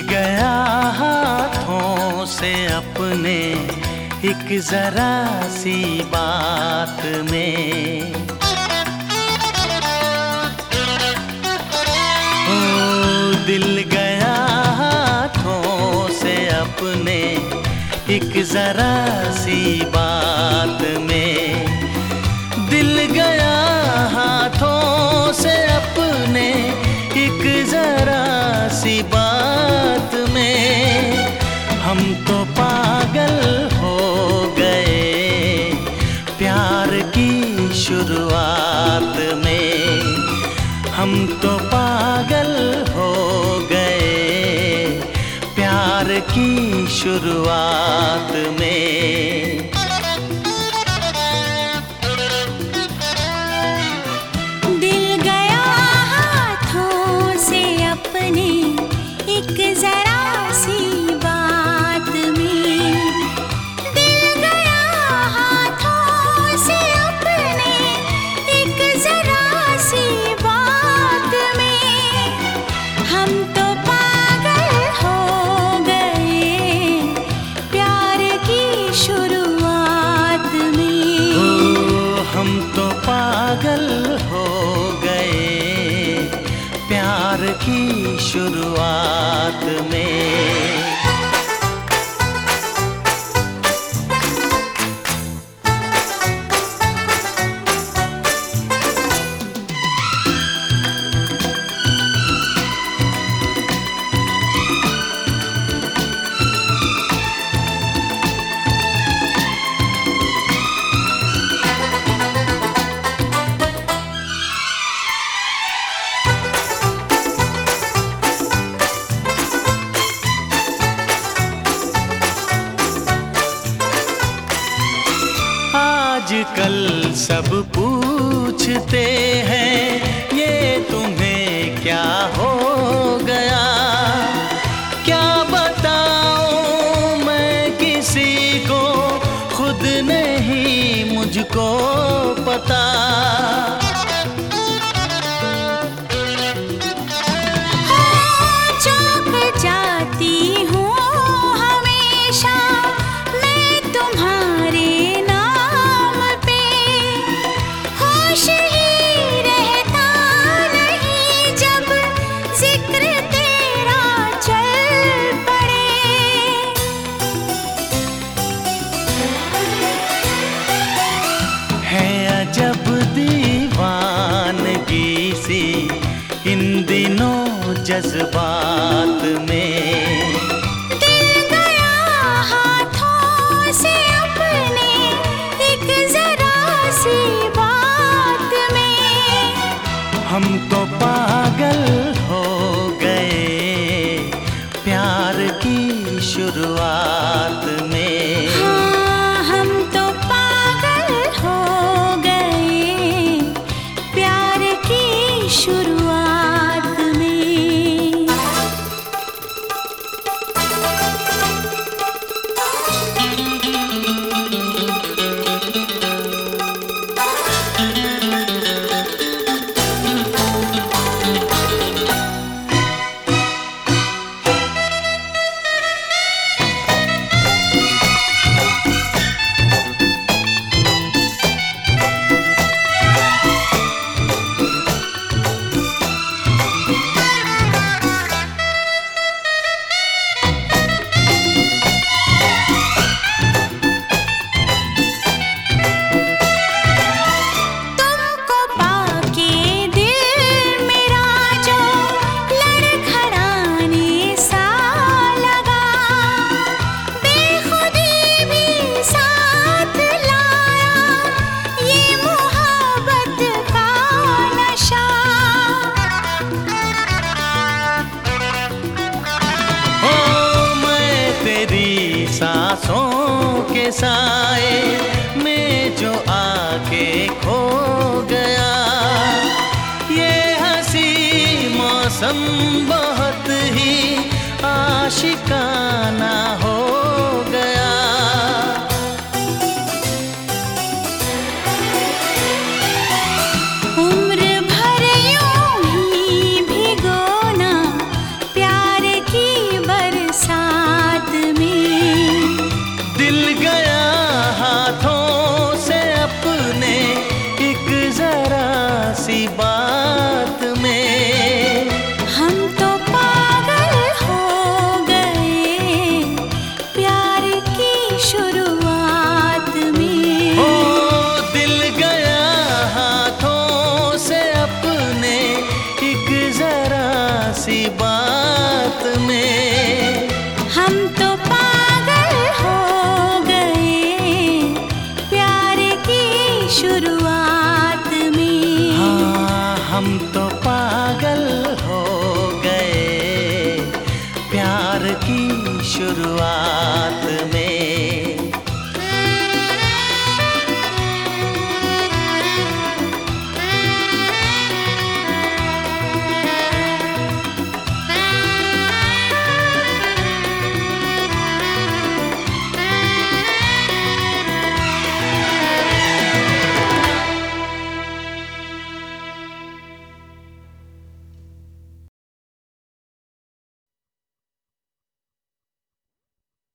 गया हाथों से अपने एक जरा सी बात में। ओ दिल गया हाथों से अपने एक जरा सी बात में। दिल गया हाथों से अपने एक जरा सी बात में। हम तो पागल हो गए प्यार की शुरुआत में। हम तो पागल हो गए प्यार की शुरुआत में। पागल हो गए प्यार की शुरुआत में। आजकल सब पूछते हैं ये तुम्हें क्या हो गया। क्या बताऊं मैं किसी को, खुद नहीं मुझको पता। जब दीवानगी सी इन दिनों जज्बात में। दिल गया हाथों से अपने एक जरा सी बात में। हम तो पागल हो गए प्यार की शुरुआत में। हाँ, हम तो शुरुआत में। सांसों के साए में जो आके खो गया। ये हंसी मौसम बहुत ही आशिकाना हो गया। उम्र भर यूं ही भिगोना प्यार की प्यार की शुरुआत में।